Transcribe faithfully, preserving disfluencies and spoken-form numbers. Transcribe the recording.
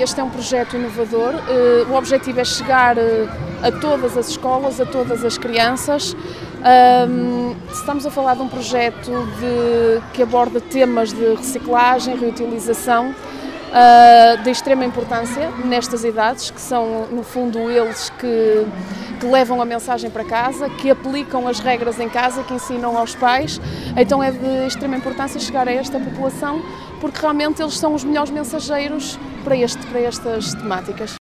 este é um projeto inovador. O objetivo é chegar a todas as escolas, a todas as crianças. Estamos a falar de um projeto de, que aborda temas de reciclagem, reutilização, de extrema importância nestas idades, que são, no fundo, eles que, que levam a mensagem para casa, que aplicam as regras em casa, que ensinam aos pais. Então é de extrema importância chegar a esta população, porque realmente eles são os melhores mensageiros para, este, para estas temáticas.